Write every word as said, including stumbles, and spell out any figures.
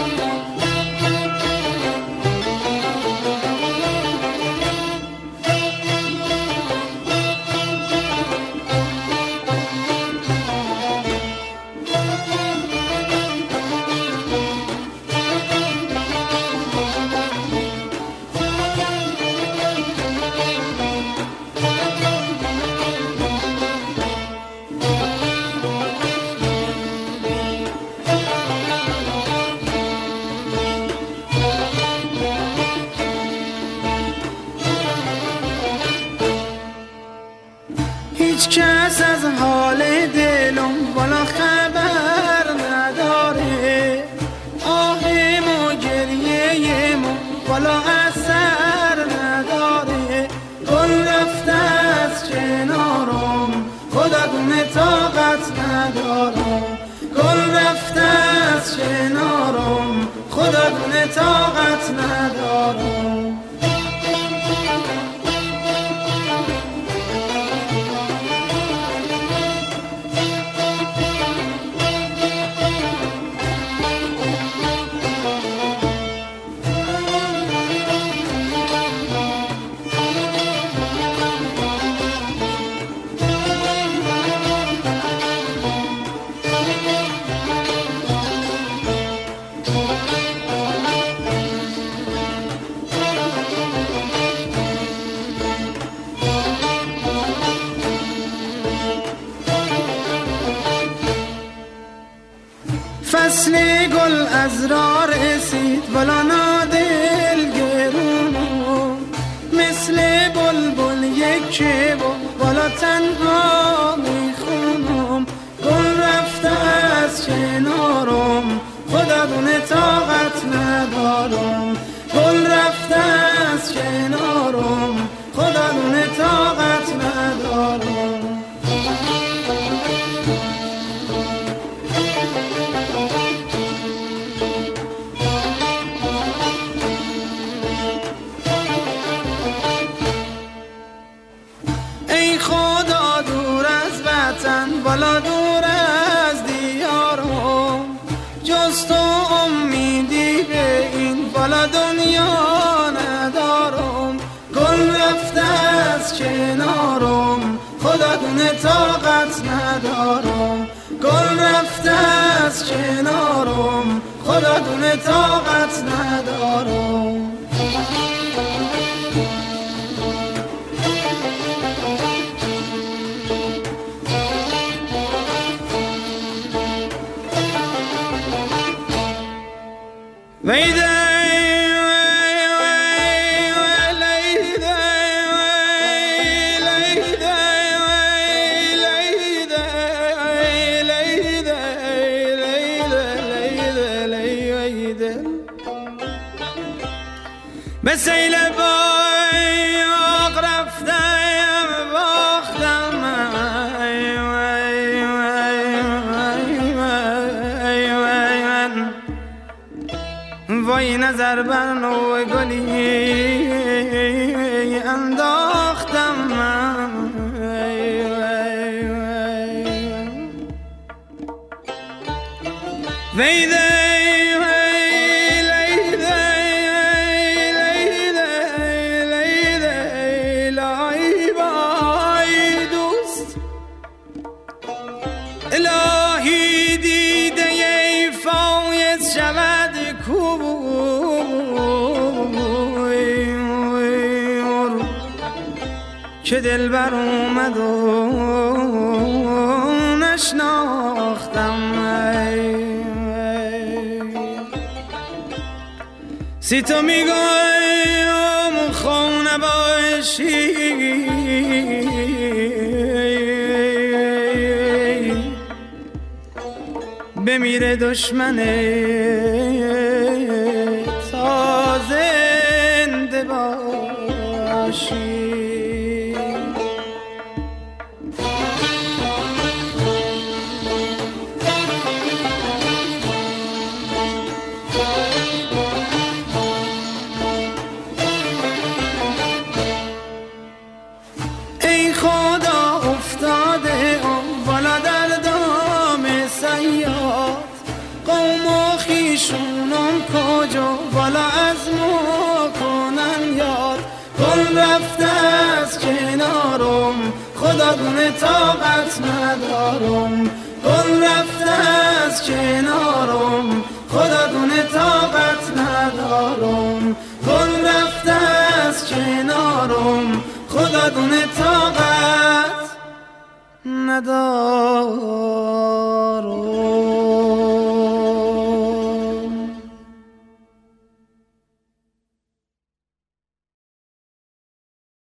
هیچ کس از حال دلم والا خبر نداره، آهم و گریه ما والا اثر نداره. گل رفته از کنارم خدا دونه طاقت ندارم، گل رفته از کنارم خدا دونه طاقت ندارم. فصل گل از را رسید والا نادل گرونم، مثل بلبل یک با والا تنها میخونم. گل رفته از کنارم خدا دونه طاقت ندارم، گل رفته از کنارم خدا دونه طاقت ندارم. ای خدا دور از وطن والا دور از دیارم، جز تو امیدی به این والا دنیا ندارم. گل رفته از کنارم خدا دونه طاقت ندارم، گل رفته از کنارم خدا دونه طاقت ندارم. ویده به سیل باغ رفتم باختم، وای نظر بر نوع گلی انداختم من. ویده الهی دیده ای فایز شود کویر که دل بر اومد و نشناختم. سی تو میگویم خونه باشی بمیره دشمن تا زنده باشی. ای خدا افتاده ام بالا در دام سیاد، قوم و خیش ایشونم کجا والا از ما کنن یاد گل رفته از کنارم خدا دونه طاقت ندارم گل رفته از کنارم خدا دونه طاقت ندارم گل رفته از کنارم خدا دونه طاقت ندارم